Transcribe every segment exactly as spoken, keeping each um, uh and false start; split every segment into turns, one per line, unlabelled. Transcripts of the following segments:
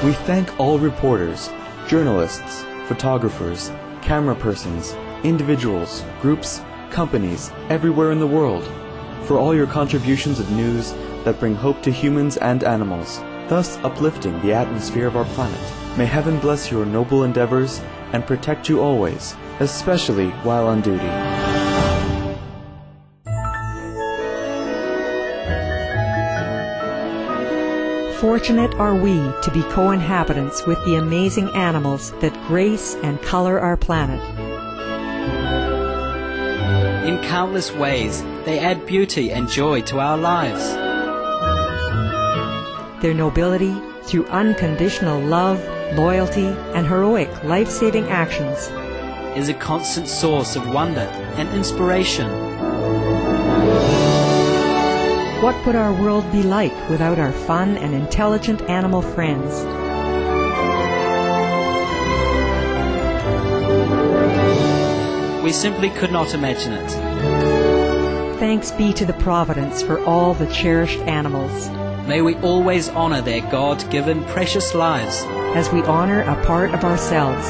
We thank all reporters, journalists, photographers, camera persons, individuals, groups, companies, everywhere in the world, for all your contributions of news that bring hope to humans and animals, thus uplifting the atmosphere of our planet. May heaven bless your noble endeavors and protect you always, especially while on duty.
Fortunate are we to be co-inhabitants with the amazing animals that grace and color our planet.
In countless ways, they add beauty and joy to our lives.
Their nobility, through unconditional love, loyalty, and heroic life-saving actions,
is a constant source of wonder and inspiration.
What would our world be like without our fun and intelligent animal friends?
We simply could not imagine it.
Thanks be to the Providence for all the cherished animals.
May we always honor their God-given precious lives
as we honor a part of ourselves.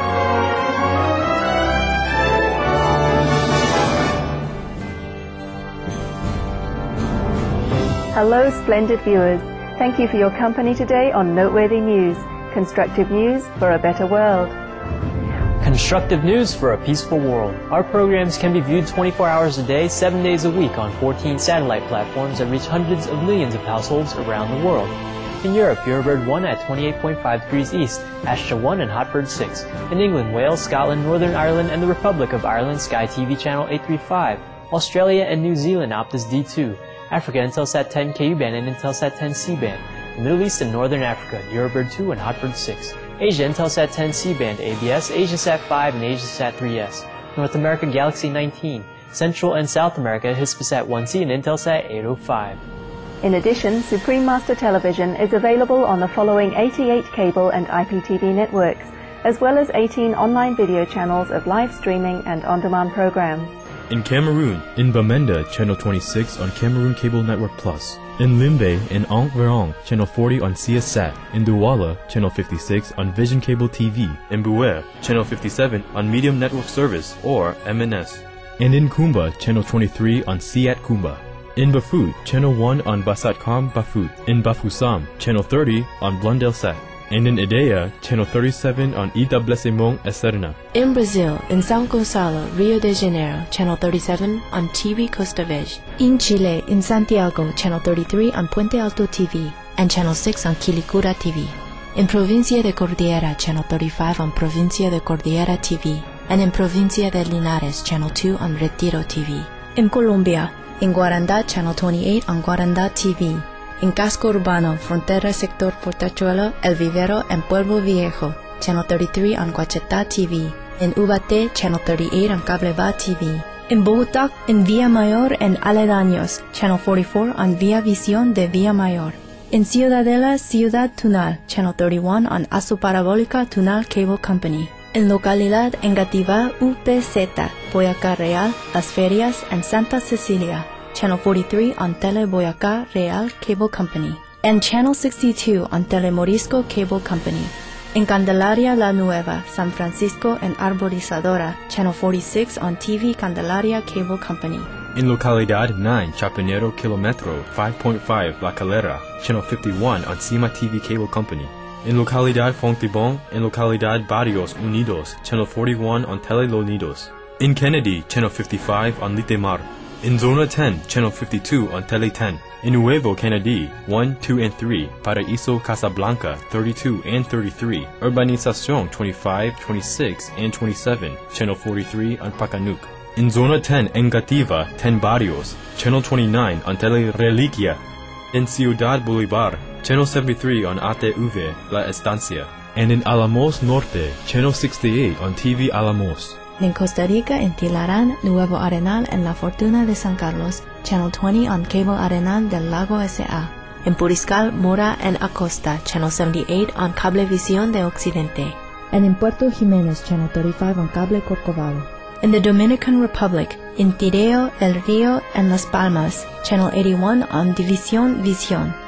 Hello, splendid viewers. Thank you for your company today on Noteworthy News, constructive news for a better world.
Constructive news for a peaceful world. Our programs can be viewed twenty-four hours a day, seven days a week on fourteen satellite platforms that reach hundreds of millions of households around the world. In Europe, Eurobird one at twenty-eight point five degrees east, Astra one and Hotbird six. In England, Wales, Scotland, Northern Ireland, and the Republic of Ireland, Sky T V channel eight thirty-five. Australia and New Zealand, Optus D two. Africa, Intelsat ten Ku band and Intelsat ten C band. The Middle East and Northern Africa, Eurobird two and Hotbird six. Asia, Intelsat ten C band, A B S, AsiaSat five, and AsiaSat three S. North America, Galaxy nineteen. Central and South America, Hispasat one C and Intelsat eight oh five.
In addition, Supreme Master Television is available on the following eighty-eight cable and I P T V networks, as well as eighteen online video channels of live streaming and on-demand programs.
In Cameroon, in Bamenda, channel twenty-six on Cameroon Cable Network Plus. In Limbe, in Enverong, channel forty on C S Sat. In Douala, channel fifty-six on Vision Cable T V. In Bouer, channel fifty-seven on Medium Network Service, or M N S. And in Kumba, channel twenty-three on Siat Kumba. In Bafut, channel one on Basatcom Bafut. In Bafoussam, channel thirty on Blundellsat. And in Ideia, channel thirty-seven on Itablecimong Eterna.
In Brazil, in São Gonçalo, Rio de Janeiro, channel thirty-seven on T V Costa Verde. In Chile, in Santiago, channel thirty-three on Puente Alto T V, and channel six on Quilicura T V. In Provincia de Cordillera, channel thirty-five on Provincia de Cordillera T V, and in Provincia de Linares, channel two on Retiro T V. In Colombia, in Guarandá, channel twenty-eight on Guarandá T V. In Casco Urbano, Frontera Sector Portachuelo, El Vivero, and Pueblo Viejo, channel thirty-three on Guachetá T V. In Ubaté, channel thirty-eight on Cableba T V. In Bogotá, in Villa Mayor and Aledaños, channel forty-four on Via Visión de Villa Mayor. In Ciudadela, Ciudad Tunal, channel thirty-one on Asu Parabólica Tunal Cable Company. In Localidad Engativá, U P Z, Boyacá Real, Las Ferias, and Santa Cecilia, channel forty-three on Tele Boyacá Real Cable Company, and channel sixty-two on Telemorisco Cable Company. In Candelaria La Nueva, San Francisco, and Arborizadora, channel forty-six on T V Candelaria Cable Company.
In Localidad nine, Chapinero Kilometro five point five, La Calera, channel fifty-one on Cima T V Cable Company. In Localidad Fontibón, in Localidad Barrios Unidos, channel forty-one on Tele Los Nidos. In Kennedy, channel fifty-five on Litemar. In Zona ten, channel fifty-two on Tele ten. In Nuevo Kennedy, one, two, and three, Paraíso Casablanca, thirty-two and thirty-three. Urbanización twenty-five, twenty-six, and twenty-seven, channel forty-three on Pacanuc. In Zona ten, Engativa, ten Barrios, channel twenty-nine on Tele Reliquia. In Ciudad Bolívar, channel seventy-three on A T V, La Estancia. And in Alamos Norte, channel sixty-eight on T V Alamos.
In Costa Rica, in Tilarán, Nuevo Arenal, and La Fortuna de San Carlos, channel twenty on Cable Arenal del Lago S A. In Puriscal, Mora, and Acosta, channel seventy-eight on Cablevisión de Occidente. And in Puerto Jiménez, channel thirty-five on Cable Corcovado. In the Dominican Republic, in Tireo, El Rio, and Las Palmas, channel eighty-one on División Visión.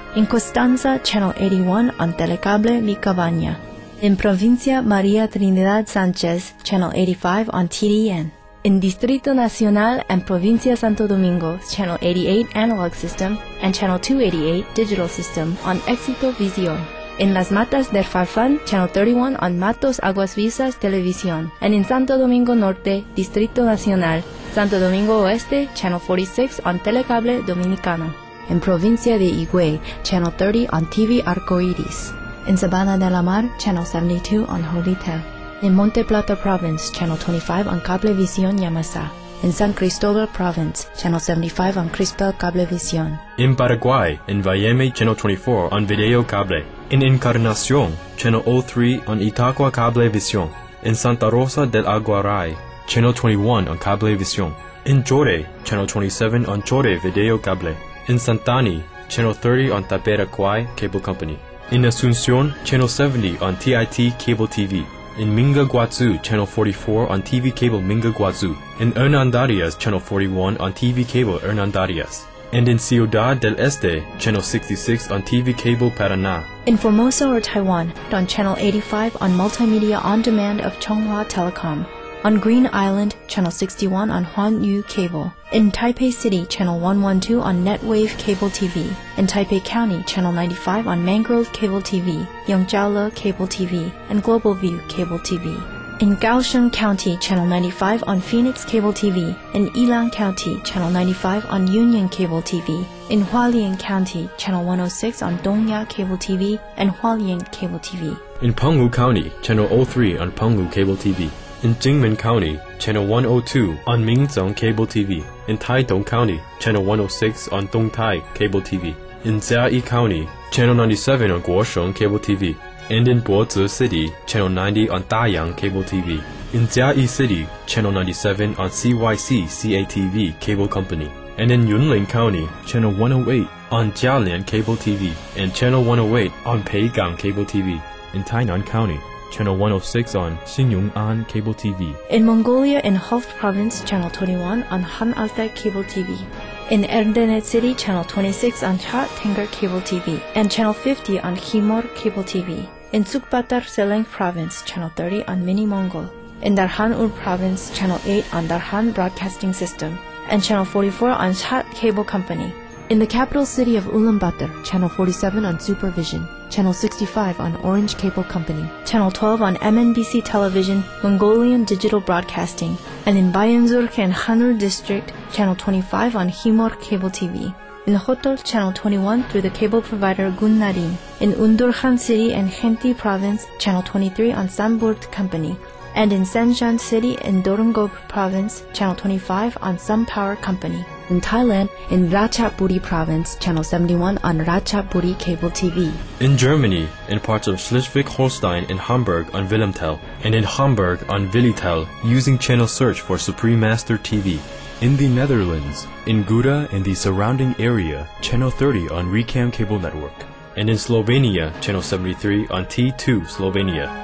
In Constanza, Channel eighty-one on Telecable Mi Cabaña. In Provincia María Trinidad Sánchez, Channel eighty-five on T D N. In Distrito Nacional and Provincia Santo Domingo, Channel eighty-eight Analog System and Channel two eighty-eight Digital System on Éxito Visión. In Las Matas del Farfán, Channel thirty-one on Matos Aguas Vivas Televisión. And in Santo Domingo Norte, Distrito Nacional, Santo Domingo Oeste, Channel forty-six on Telecable Dominicano. In Provincia de Higüey, Channel thirty on T V Arcoiris. In Sabana de la Mar, Channel seventy-two on Holitel. In Monte Plata Province, Channel twenty-five on Cablevisión Yamasa. In San Cristóbal Province, Channel seventy-five on Crispel Cablevisión.
In Paraguay, in Valleme, Channel twenty-four on Video Cable. In Encarnación, Channel oh three on Itacua Cablevisión. In Santa Rosa del Aguaray, Channel twenty-one on Cablevisión. In Chore, Channel twenty-seven on Chore Video Cable. In Santani, Channel thirty on Taperacuay Cable Company. In Asunción, Channel seventy on T I T Cable T V. In Minga Guazú, Channel forty-four on T V Cable Minga Guazú. In Hernandarias, Channel forty-one on T V Cable Hernandarias. And in Ciudad del Este, Channel sixty-six on T V Cable Paraná.
In Formosa or Taiwan, on Channel eighty-five on Multimedia On Demand of Chonghua Telecom. On Green Island, Channel sixty-one on Huanyu Cable. In Taipei City, Channel one twelve on Netwave Cable T V. In Taipei County, Channel ninety-five on Mangrove Cable T V, Yongjiaole Cable T V, and Global View Cable T V. In Kaohsiung County, Channel ninety-five on Phoenix Cable T V. In Yilan County, Channel ninety-five on Union Cable T V. In Hualien County, Channel one oh six on Dongya Cable T V and Hualien Cable T V.
In Penghu County, Channel oh three on Penghu Cable T V. In Jingmen County, Channel one oh two on Minzhong Cable T V. In Taitung County, Channel one oh six on Dongtai Cable T V. In Jiayi County, Channel ninety-seven on Guosheng Cable T V. And in Bozi City, Channel ninety on Dayang Cable T V. In Jiayi City, Channel ninety-seven on C Y C C A T V Cable Company. And in Yunlin County, Channel one oh eight on Jialian Cable T V. And Channel one oh eight on Peigang Cable T V. In Tainan County, Channel one oh six on Xingyong'an Cable T V.
In Mongolia, in Hof Province, Channel twenty-one on Han Alta Cable T V. In Erdenet City, Channel twenty-six on Chat Tengar Cable T V. And Channel fifty on Khimor Cable T V. In Sukbatar Seleng Province, Channel thirty on Mini Mongol. In Darhan Ur Province, Channel eight on Darhan Broadcasting System. And Channel forty-four on Chat Cable Company. In the capital city of Ulaanbaatar, Channel forty-seven on Supervision. Channel sixty-five on Orange Cable Company, Channel twelve on M N B C Television, Mongolian Digital Broadcasting, and in Bayanzurk and Hanur District, Channel twenty-five on Himor Cable T V. In Hotol, Channel twenty-one through the cable provider Gunnarin. In Undurkhan City and Khenti Province, Channel twenty-three on Samburt Company. And in Senjan City in Dorongop Province, Channel twenty-five on Sun Power Company. In Thailand, in Ratchaburi Province, Channel seventy-one on Ratchaburi Cable T V.
In Germany, in parts of Schleswig-Holstein and Hamburg on Wilhelmtel, and in Hamburg on Willitel, using channel search for Supreme Master T V. In the Netherlands, in Gouda and the surrounding area, Channel thirty on Recam Cable Network. And in Slovenia, Channel seventy-three on T two Slovenia.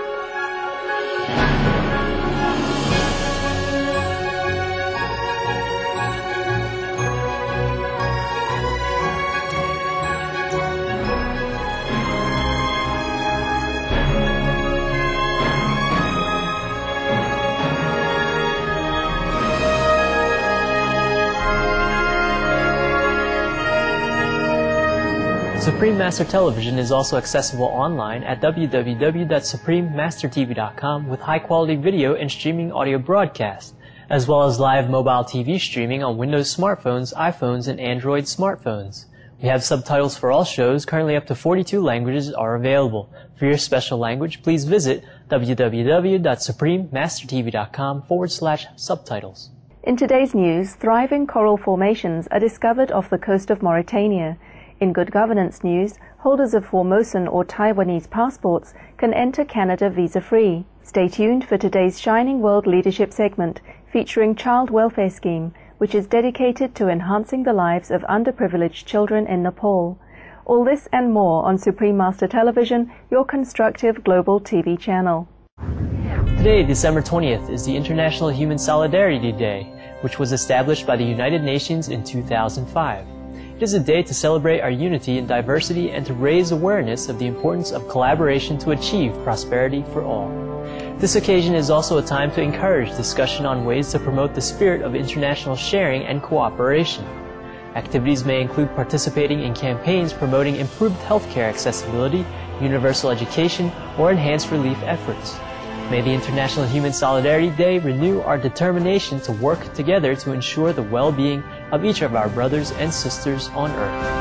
Supreme Master Television is also accessible online at w w w dot supreme master t v dot com with high-quality video and streaming audio broadcast, as well as live mobile T V streaming on Windows smartphones, iPhones, and Android smartphones. We have subtitles for all shows. Currently up to forty-two languages are available. For your special language, please visit w w w dot supreme master t v dot com forward slash subtitles.
In today's news, thriving coral formations are discovered off the coast of Mauritania. In good governance news, holders of Formosan or Taiwanese passports can enter Canada visa-free. Stay tuned for today's Shining World Leadership segment featuring Child Welfare Scheme, which is dedicated to enhancing the lives of underprivileged children in Nepal. All this and more on Supreme Master Television, your constructive global T V channel.
Today, December twentieth, is the International Human Solidarity Day, which was established by the United Nations in two thousand five. It is a day to celebrate our unity and diversity and to raise awareness of the importance of collaboration to achieve prosperity for all. This occasion is also a time to encourage discussion on ways to promote the spirit of international sharing and cooperation. Activities may include participating in campaigns promoting improved healthcare accessibility, universal education, or enhanced relief efforts. May the International Human Solidarity Day renew our determination to work together to ensure the well-being of each of our brothers and sisters on earth.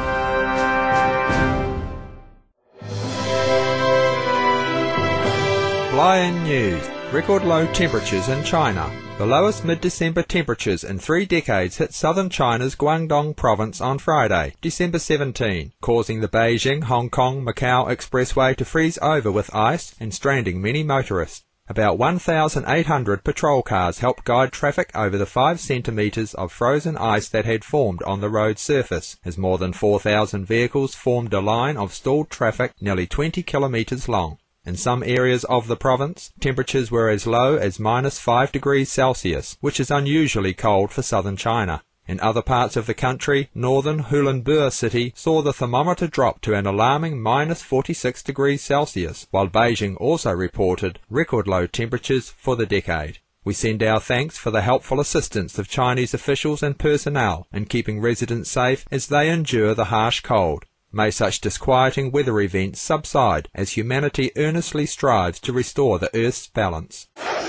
Fly-in news. Record low temperatures in China. The lowest mid-December temperatures in three decades hit southern China's Guangdong province on Friday, December seventeenth, causing the Beijing-Hong Kong-Macau expressway to freeze over with ice and stranding many motorists. About one thousand eight hundred patrol cars helped guide traffic over the five centimetres of frozen ice that had formed on the road surface, as more than four thousand vehicles formed a line of stalled traffic nearly twenty kilometres long. In some areas of the province, temperatures were as low as minus five degrees Celsius, which is unusually cold for southern China. In other parts of the country, northern Hulunbuir city saw the thermometer drop to an alarming minus forty-six degrees Celsius, while Beijing also reported record low temperatures for the decade. We send our thanks for the helpful assistance of Chinese officials and personnel in keeping residents safe as they endure the harsh cold. May such disquieting weather events subside as humanity earnestly strives to restore the Earth's balance.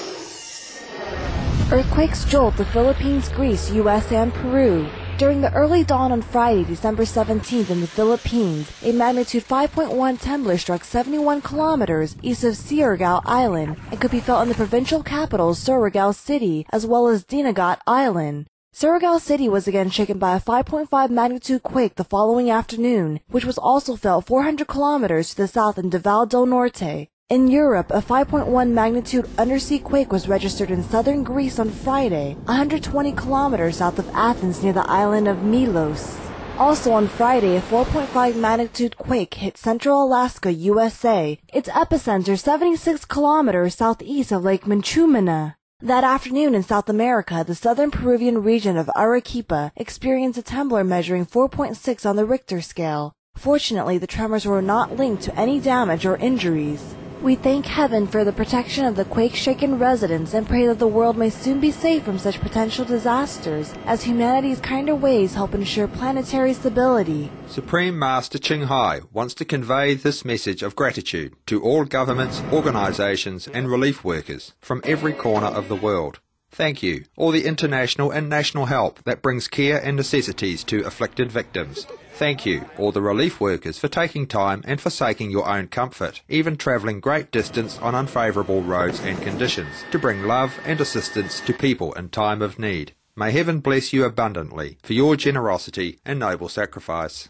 Earthquakes jolt the Philippines, Greece, U S, and Peru. During the early dawn on Friday, December seventeenth in the Philippines, a magnitude five point one tremor struck seventy-one kilometers east of Siargao Island and could be felt in the provincial capital Surigao City as well as Dinagat Island. Surigao City was again shaken by a five point five magnitude quake the following afternoon, which was also felt four hundred kilometers to the south in Davao del Norte. In Europe, a five point one magnitude undersea quake was registered in southern Greece on Friday, one hundred twenty kilometers south of Athens near the island of Milos. Also on Friday, a four point five magnitude quake hit central Alaska, U S A, its epicenter seventy-six kilometers southeast of Lake Minchumina. That afternoon in South America, the southern Peruvian region of Arequipa experienced a tremor measuring four point six on the Richter scale. Fortunately, the tremors were not linked to any damage or injuries. We thank heaven for the protection of the quake-shaken residents and pray that the world may soon be safe from such potential disasters, as humanity's kinder ways help ensure planetary stability.
Supreme Master Ching Hai wants to convey this message of gratitude to all governments, organizations, and relief workers from every corner of the world. Thank you, all the international and national help that brings care and necessities to afflicted victims. Thank you, all the relief workers, for taking time and forsaking your own comfort, even travelling great distance on unfavourable roads and conditions, to bring love and assistance to people in time of need. May heaven bless you abundantly for your generosity and noble sacrifice.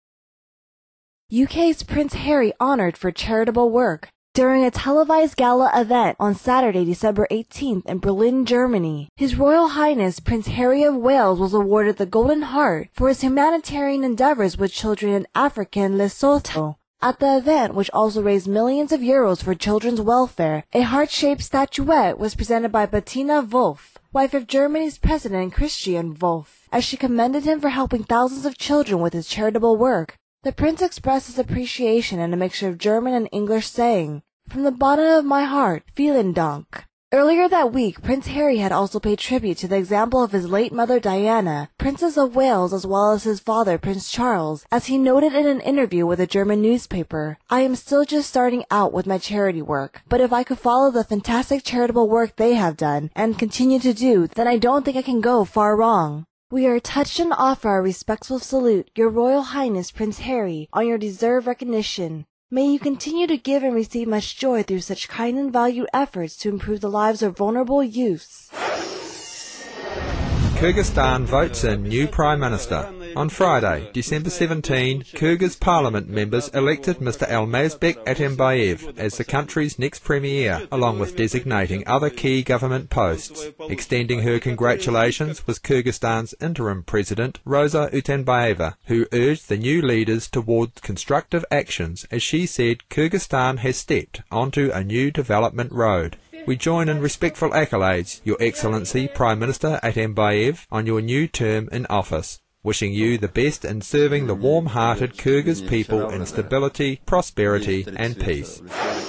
U K's Prince Harry honoured for charitable work. During a televised gala event on Saturday, December eighteenth in Berlin, Germany, His Royal Highness Prince Harry of Wales was awarded the Golden Heart for his humanitarian endeavours with children in Africa and Lesotho. At the event, which also raised millions of euros for children's welfare, a heart-shaped statuette was presented by Bettina Wolf, wife of Germany's President Christian Wolf, as she commended him for helping thousands of children with his charitable work. The prince expressed his appreciation in a mixture of German and English, saying, "From the bottom of my heart, vielen Dank." Earlier that week, Prince Harry had also paid tribute to the example of his late mother Diana, Princess of Wales, as well as his father Prince Charles, as he noted in an interview with a German newspaper, "I am still just starting out with my charity work, but if I could follow the fantastic charitable work they have done, and continue to do, then I don't think I can go far wrong. We are touched and offer our respectful salute, Your Royal Highness Prince Harry, on your deserved recognition. May you continue to give and receive much joy through such kind and valued efforts to improve the lives of vulnerable youths."
Kyrgyzstan votes in new Prime Minister. On Friday, December seventeenth, Kyrgyz Parliament members elected Mister Almazbek Atambayev as the country's next Premier, along with designating other key government posts. Extending her congratulations was Kyrgyzstan's interim President, Rosa Utenbayeva, who urged the new leaders toward constructive actions as she said Kyrgyzstan has stepped onto a new development road. We join in respectful accolades, Your Excellency Prime Minister Atambayev, on your new term in office. wishing you the best in serving the warm-hearted Kyrgyz people in stability, prosperity and peace.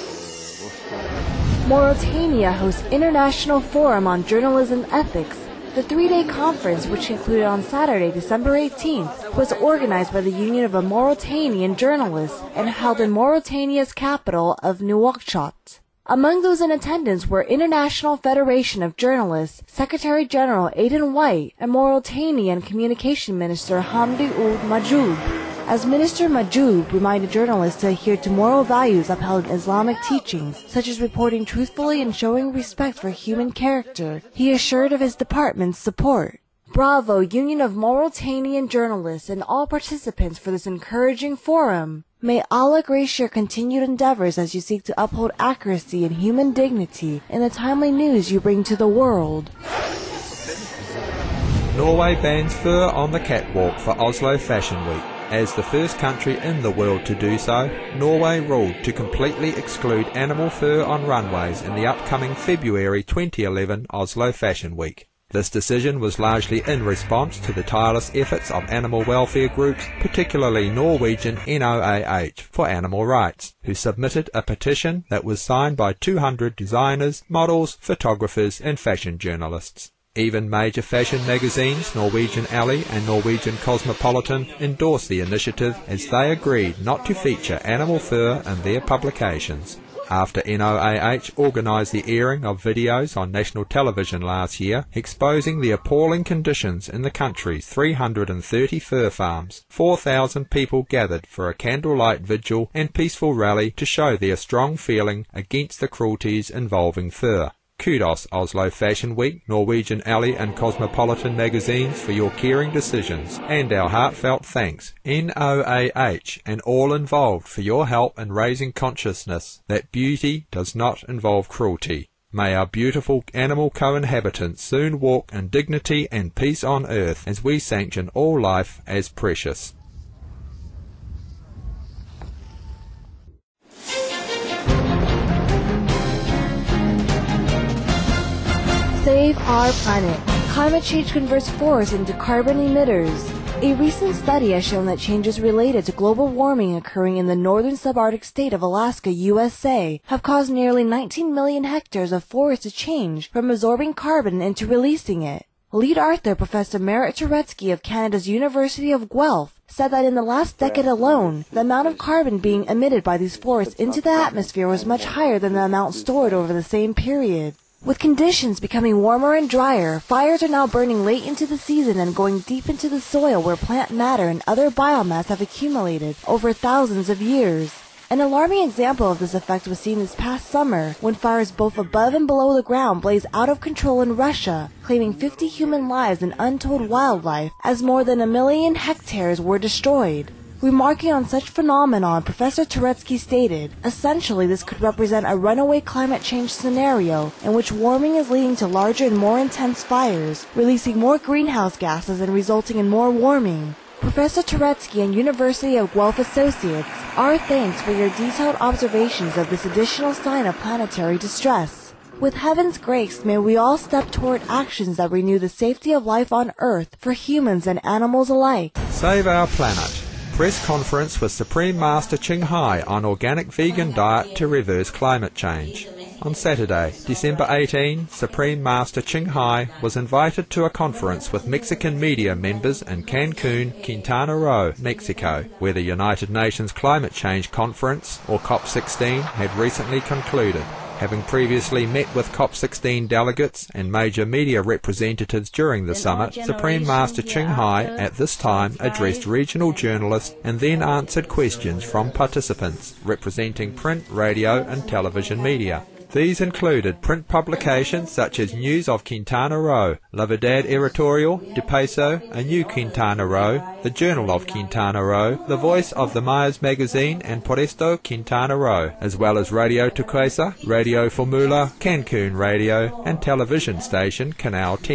Mauritania hosts International Forum on Journalism Ethics. The three-day conference, which concluded on Saturday, December eighteenth, was organized by the Union of Mauritanian Journalists and held in Mauritania's capital of Nouakchott. Among those in attendance were International Federation of Journalists, Secretary General Aidan White, and Mauritanian Communication Minister Hamdi Ould Majoub. As Minister Majoub reminded journalists to adhere to moral values upheld in Islamic teachings, such as reporting truthfully and showing respect for human character, he assured of his department's support. Bravo, Union of Mauritanian Journalists and all participants for this encouraging forum. May Allah grace your continued endeavors as you seek to uphold accuracy and human dignity in the timely news you bring to the world.
Norway bans fur on the catwalk for Oslo Fashion Week. As the first country in the world to do so, Norway ruled to completely exclude animal fur on runways in the upcoming February twenty eleven Oslo Fashion Week. This decision was largely in response to the tireless efforts of animal welfare groups, particularly Norwegian N O A H for Animal Rights, who submitted a petition that was signed by two hundred designers, models, photographers and fashion journalists. Even major fashion magazines Norwegian Alley and Norwegian Cosmopolitan endorsed the initiative as they agreed not to feature animal fur in their publications. After N O A H organised the airing of videos on national television last year exposing the appalling conditions in the country's three hundred thirty fur farms, four thousand people gathered for a candlelight vigil and peaceful rally to show their strong feeling against the cruelties involving fur. Kudos Oslo Fashion Week, Norwegian Alley and Cosmopolitan magazines for your caring decisions, and our heartfelt thanks, N O A H and all involved for your help in raising consciousness that beauty does not involve cruelty. May our beautiful animal co-inhabitants soon walk in dignity and peace on earth as we sanction all life as precious.
Save our planet. Climate change converts forests into carbon emitters. A recent study has shown that changes related to global warming occurring in the northern subarctic state of Alaska, U S A, have caused nearly nineteen million hectares of forest to change from absorbing carbon into releasing it. Lead author Professor Merit Turetsky of Canada's University of Guelph said that in the last decade alone, the amount of carbon being emitted by these forests into the atmosphere was much higher than the amount stored over the same period. With conditions becoming warmer and drier, fires are now burning late into the season and going deep into the soil where plant matter and other biomass have accumulated over thousands of years. An alarming example of this effect was seen this past summer when fires both above and below the ground blazed out of control in Russia, claiming fifty human lives and untold wildlife as more than a million hectares were destroyed. Remarking on such phenomenon, Professor Turetsky stated, essentially this could represent a runaway climate change scenario in which warming is leading to larger and more intense fires, releasing more greenhouse gases and resulting in more warming. Professor Turetsky and University of Guelph Associates, our thanks for your detailed observations of this additional sign of planetary distress. With heaven's grace, may we all step toward actions that renew the safety of life on Earth for humans and animals alike.
Save our planet. Press conference with Supreme Master Ching Hai on organic vegan diet to reverse climate change. On Saturday, December eighteenth, Supreme Master Ching Hai was invited to a conference with Mexican media members in Cancun, Quintana Roo, Mexico, where the United Nations Climate Change Conference, or COP sixteen, had recently concluded. Having previously met with COP sixteen delegates and major media representatives during the summit, Supreme Master Ching Hai at this time addressed regional journalists and then answered questions from participants representing print, radio and television media. These included print publications such as News of Quintana Roo, La Verdad Editorial, De Peso, A New Quintana Roo, The Journal of Quintana Roo, The Voice of the Mayas Magazine and Por Esto Quintana Roo, as well as Radio Turquesa, Radio Formula, Cancun Radio and television station Canal ten.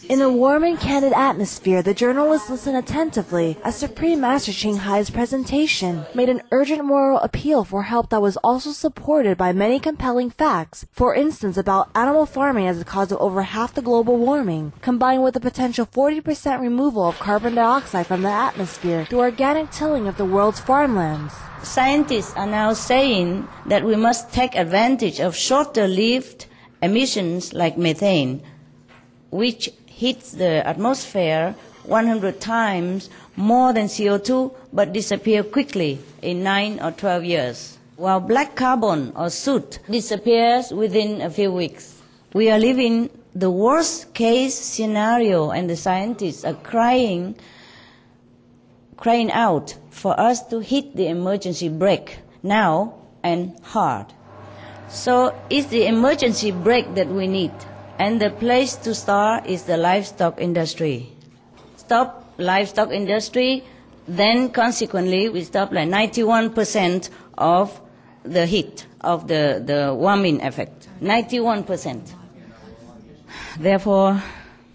In a warm and candid atmosphere, the journalists listened attentively as Supreme Master Ching Hai's presentation made an urgent moral appeal for help that was also supported by many compelling facts, for instance about animal farming as the cause of over half the global warming, combined with the potential forty percent removal of carbon dioxide from the atmosphere through organic tilling of the world's farmlands.
Scientists are now saying that we must take advantage of shorter-lived emissions like methane, which hits the atmosphere one hundred times more than C O two but disappear quickly in nine or twelve years, while black carbon or soot disappears within a few weeks. We are living the worst case scenario, and the scientists are crying, crying out for us to hit the emergency brake now and hard. So it's the emergency brake that we need. And the place to start is the livestock industry. Stop livestock industry, then consequently we stop like ninety-one percent of the heat, of the, the warming effect. ninety-one percent. Therefore,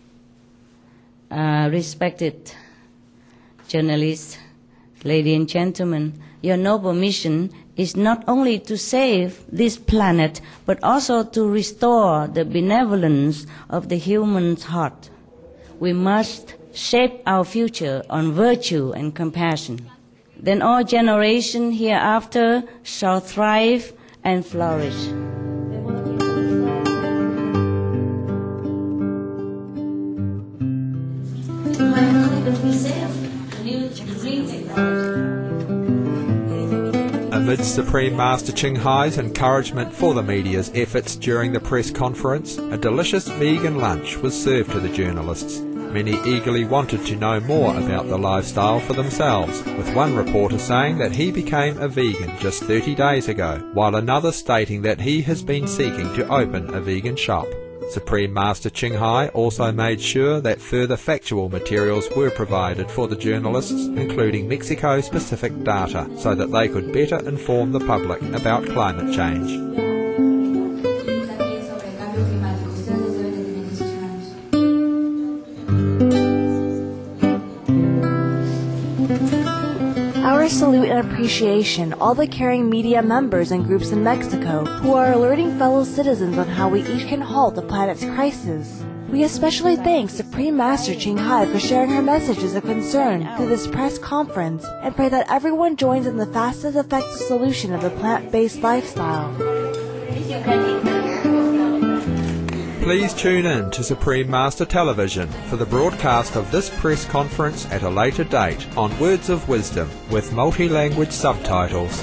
uh, respected journalists, ladies and gentlemen, your noble mission is not only to save this planet, but also to restore the benevolence of the human's heart. We must shape our future on virtue and compassion. Then all generations hereafter shall thrive and flourish.
Amid Supreme Master Ching Hai's encouragement for the media's efforts during the press conference, a delicious vegan lunch was served to the journalists. Many eagerly wanted to know more about the lifestyle for themselves, with one reporter saying that he became a vegan just thirty days ago, while another stating that he has been seeking to open a vegan shop. Supreme Master Ching Hai also made sure that further factual materials were provided for the journalists, including Mexico-specific data, so that they could better inform the public about climate change.
Our salute and appreciation all the caring media members and groups in Mexico who are alerting fellow citizens on how we each can halt the planet's crisis. We especially thank Supreme Master Ching Hai for sharing her messages of concern through this press conference, and pray that everyone joins in the fastest effective solution of the plant-based lifestyle.
Please tune in to Supreme Master Television for the broadcast of this press conference at a later date on Words of Wisdom with multi-language subtitles.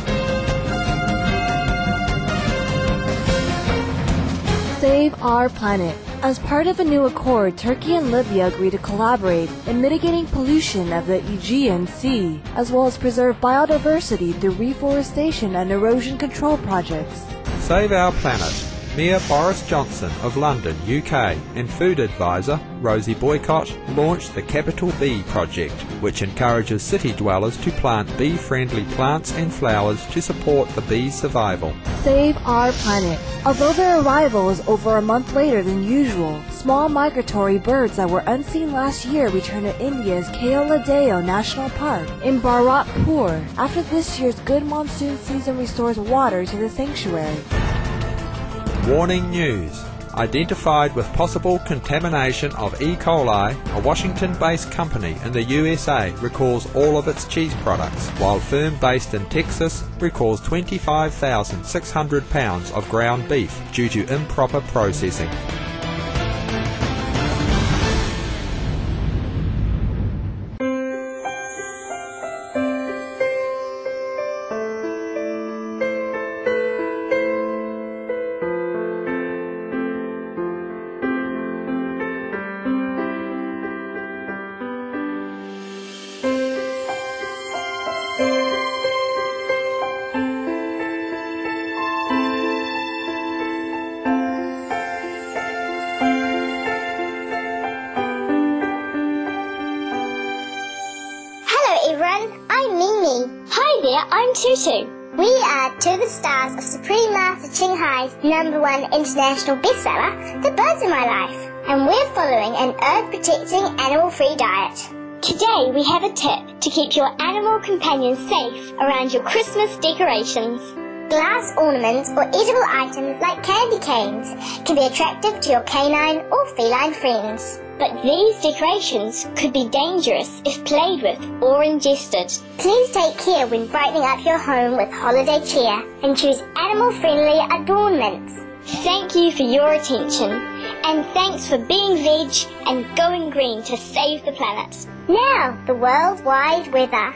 Save our planet. As part of a new accord, Turkey and Libya agreed to collaborate in mitigating pollution of the Aegean Sea, as well as preserve biodiversity through reforestation and erosion control projects.
Save our planet. Mayor Boris Johnson of London, U K, and food advisor Rosie Boycott launched the Capital Bee Project, which encourages city dwellers to plant bee-friendly plants and flowers to support the bees' survival.
Save our planet. Although their arrival is over a month later than usual, small migratory birds that were unseen last year return to India's Keoladeo National Park in Bharatpur after this year's good monsoon season restores water to the sanctuary.
Warning news. Identified with possible contamination of E. coli, a Washington-based company in the U S A recalls all of its cheese products, while firm based in Texas recalls twenty-five thousand six hundred pounds of ground beef due to improper processing.
I'm Tutu. We are two of the stars of Supreme Master Ching Hai's number one international bestseller, The Birds in My Life. and we're following an earth-protecting animal-free diet. Today we have a tip to keep your animal companions safe around your Christmas decorations. Glass ornaments or edible items like candy canes can be attractive to your canine or feline friends. But these decorations could be dangerous if played with or ingested. Please take care when brightening up your home with holiday cheer and choose animal-friendly adornments. Thank you for your attention, and thanks for being veg and going green to save the planet. Now, the worldwide weather.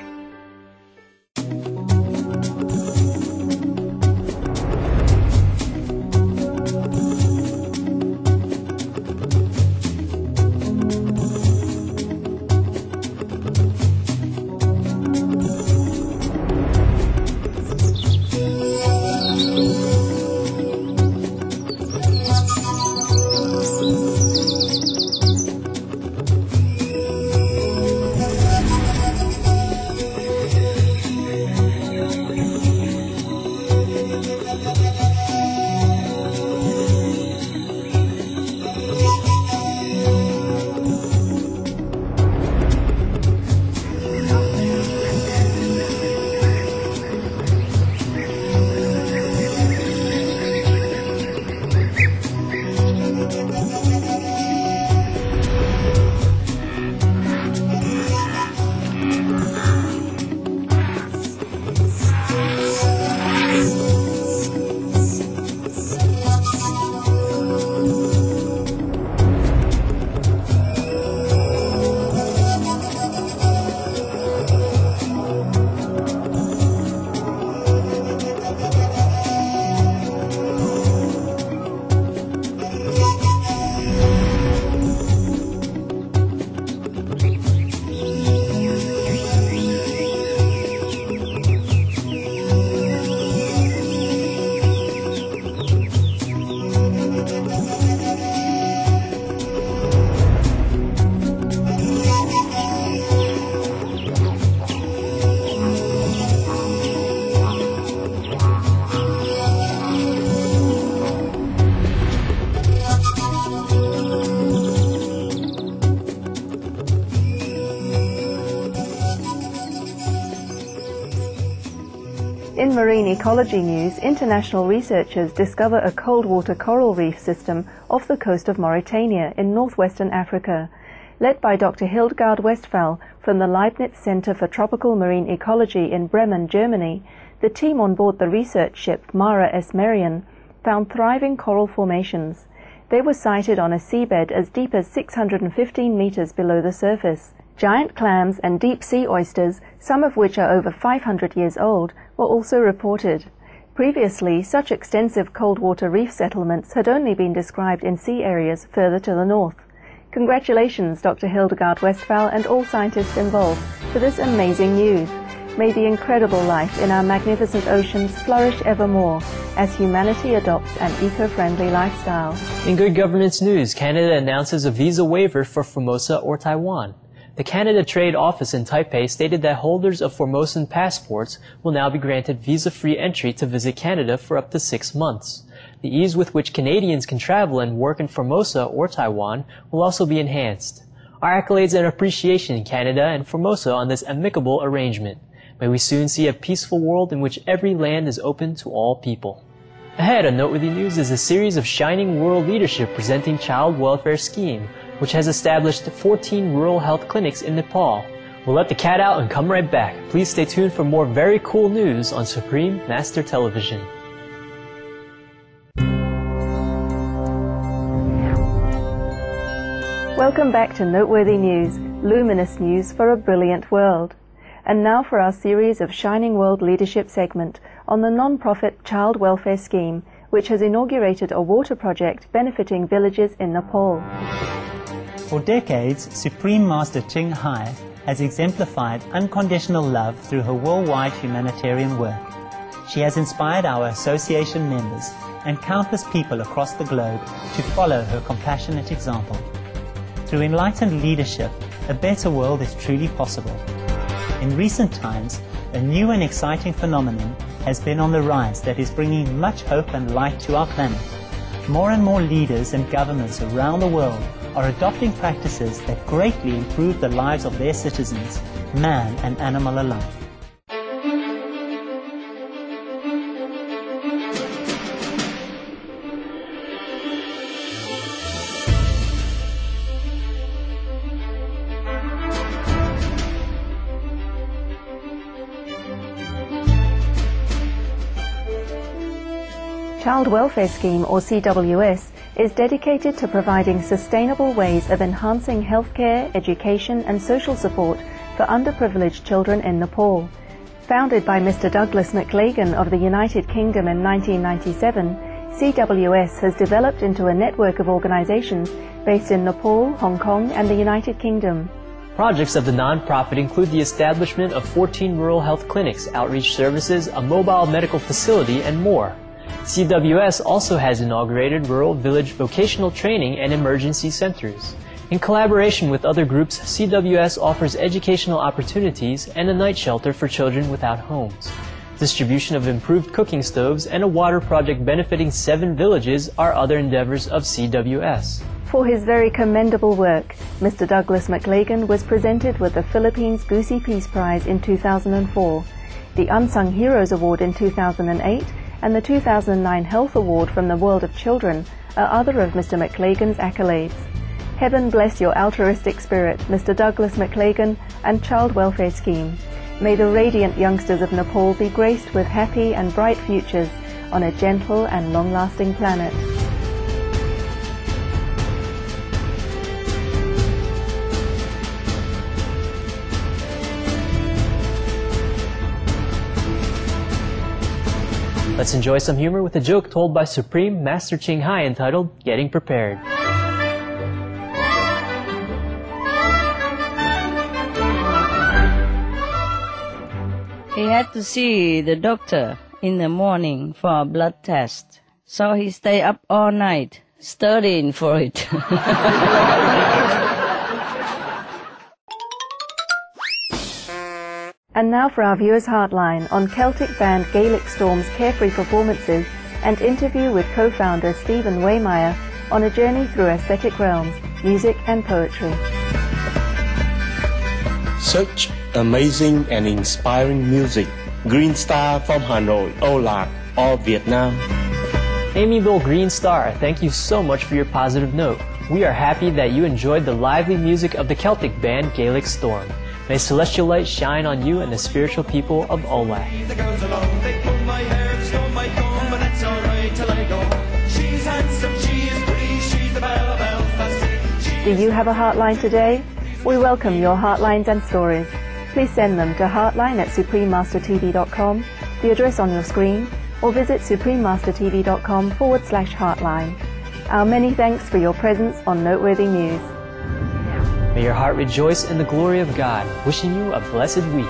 In marine ecology news, international researchers discover a cold water coral reef system off the coast of Mauritania in northwestern Africa. Led by Doctor Hildegard Westphal from the Leibniz Center for Tropical Marine Ecology in Bremen, Germany, the team on board the research ship Mare S. Merian found thriving coral formations. They were sighted on a seabed as deep as six hundred fifteen meters below the surface. Giant clams and deep-sea oysters, some of which are over five hundred years old, were also reported. Previously, such extensive cold water reef settlements had only been described in sea areas further to the north. Congratulations, Doctor Hildegard Westphal and all scientists involved, for this amazing news. May the incredible life in our magnificent oceans flourish evermore as humanity adopts an eco-friendly lifestyle.
In good governance news, Canada announces a visa waiver for Formosa or Taiwan. The Canada Trade Office in Taipei stated that holders of Formosan passports will now be granted visa-free entry to visit Canada for up to six months. The ease with which Canadians can travel and work in Formosa or Taiwan will also be enhanced. Our accolades and appreciation in Canada and Formosa on this amicable arrangement. May we soon see a peaceful world in which every land is open to all people. Ahead on Noteworthy News is a series of shining world leadership presenting Child Welfare Scheme, which has established fourteen rural health clinics in Nepal. We'll let the cat out and come right back. Please stay tuned for more very cool news on Supreme Master Television.
Welcome back to Noteworthy News, luminous news for a brilliant world. And now for our series of Shining World Leadership segment on the non-profit Child Welfare Scheme, which has inaugurated a water project benefiting villages in Nepal.
For decades, Supreme Master Ching Hai has exemplified unconditional love through her worldwide humanitarian work. She has inspired our association members and countless people across the globe to follow her compassionate example. Through enlightened leadership, a better world is truly possible. In recent times, a new and exciting phenomenon has been on the rise that is bringing much hope and light to our planet. More and more leaders and governments around the world are adopting practices that greatly improve the lives of their citizens, man and animal alike.
Child Welfare Scheme, or C W S, is dedicated to providing sustainable ways of enhancing healthcare, education and social support for underprivileged children in Nepal. Founded by Mister Douglas McLagan of the United Kingdom in nineteen ninety-seven, C W S has developed into a network of organizations based in Nepal, Hong Kong and the United Kingdom.
Projects of the nonprofit include the establishment of fourteen rural health clinics, outreach services, a mobile medical facility, and more. C W S also has inaugurated rural village vocational training and emergency centers. In collaboration with other groups, C W S offers educational opportunities and a night shelter for children without homes. Distribution of improved cooking stoves and a water project benefiting seven villages are other endeavors of C W S.
For his very commendable work, Mister Douglas McLagan was presented with the Philippines Goosey Peace Prize in two thousand four, the Unsung Heroes Award in two thousand eight, and the two thousand nine Health Award from the World of Children are other of Mister McLagan's accolades. Heaven bless your altruistic spirit, Mister Douglas McLagan and Child Welfare Scheme. May the radiant youngsters of Nepal be graced with happy and bright futures on a gentle and long-lasting planet.
Let's enjoy some humor with a joke told by Supreme Master Ching Hai entitled Getting Prepared.
He had to see the doctor in the morning for a blood test, so he stayed up all night studying for it.
And now for our viewers' Heartline on Celtic band Gaelic Storm's carefree performances and interview with co-founder Stephen Waymeyer on a journey through aesthetic realms, music and poetry.
Such amazing and inspiring music. Green Star from Hanoi, Olac, or Vietnam.
Amiable Green Star, thank you so much for your positive note. We are happy that you enjoyed the lively music of the Celtic band Gaelic Storm. May celestial light shine on you and the spiritual people of Olac.
Do you have a heartline today? We welcome your heartlines and stories. Please send them to heartline at supreme master t v dot com, the address on your screen, or visit supreme master t v dot com forward slash heartline. Our many thanks for your presence on Noteworthy News.
May your heart rejoice in the glory of God. Wishing you a blessed week.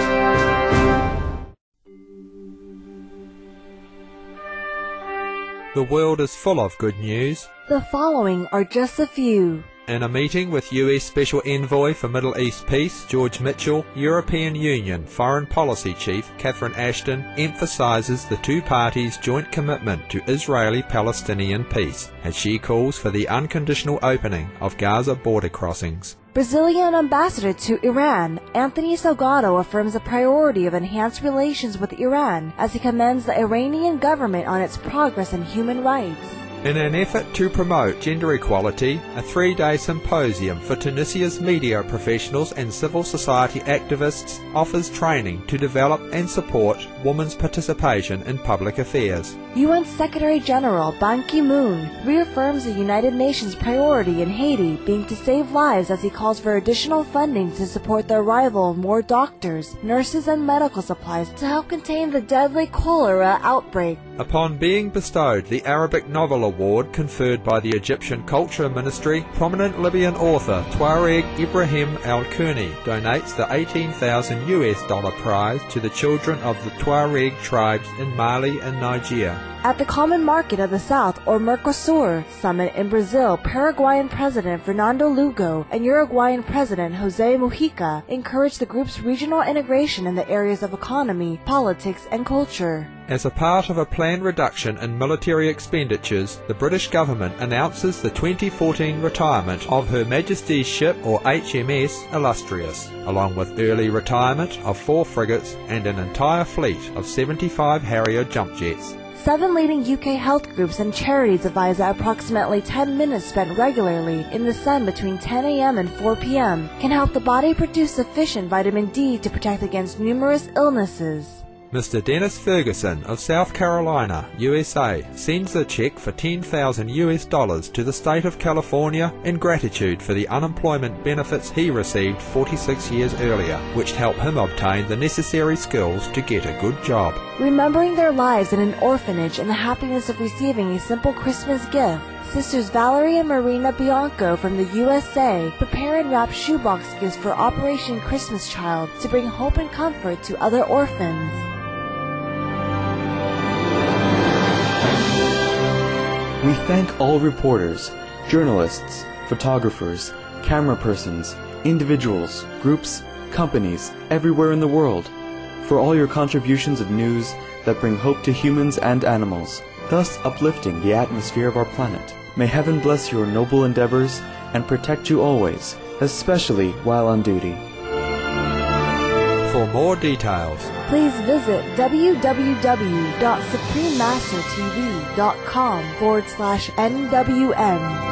The world is full of good news.
The following are just a few.
In a meeting with U S Special Envoy for Middle East Peace, George Mitchell, European Union Foreign Policy Chief Catherine Ashton emphasises the two parties' joint commitment to Israeli-Palestinian peace, as she calls for the unconditional opening of Gaza border crossings.
Brazilian ambassador to Iran, Anthony Salgado, affirms the priority of enhanced relations with Iran as he commends the Iranian government on its progress in human rights.
In an effort to promote gender equality, a three-day symposium for Tunisia's media professionals and civil society activists offers training to develop and support women's participation in public affairs.
U N Secretary-General Ban Ki-moon reaffirms the United Nations priority in Haiti being to save lives as he calls for additional funding to support the arrival of more doctors, nurses and medical supplies to help contain the deadly cholera outbreak.
Upon being bestowed the Arabic Novel Award conferred by the Egyptian Culture Ministry, prominent Libyan author Tuareg Ibrahim Al-Kurni donates the eighteen thousand U S dollar prize to the children of the Tuareg tribes in Mali and Nigeria.
At the Common Market of the South, or Mercosur, summit in Brazil, Paraguayan President Fernando Lugo and Uruguayan President Jose Mujica encouraged the group's regional integration in the areas of economy, politics, and culture.
As a part of a planned reduction in military expenditures, the British government announces the twenty fourteen retirement of Her Majesty's ship or H M S Illustrious, along with early retirement of four frigates and an entire fleet of seventy-five Harrier jump jets.
Seven leading U K health groups and charities advise that approximately ten minutes spent regularly in the sun between ten a m and four p m can help the body produce sufficient vitamin D to protect against numerous illnesses.
Mister Dennis Ferguson of South Carolina, U S A, sends a check for ten thousand U S dollars to the state of California in gratitude for the unemployment benefits he received forty-six years earlier, which helped him obtain the necessary skills to get a good job.
Remembering their lives in an orphanage and the happiness of receiving a simple Christmas gift, Sisters Valerie and Marina Bianco from the U S A prepare and wrap shoebox gifts for Operation Christmas Child to bring hope and comfort to other orphans.
We thank all reporters, journalists, photographers, camera persons, individuals, groups, companies, everywhere in the world, for all your contributions of news that bring hope to humans and animals, thus uplifting the atmosphere of our planet. May heaven bless your noble endeavors and protect you always, especially while on duty.
For more details,
please visit www.suprememastertv.com forward slash NWN.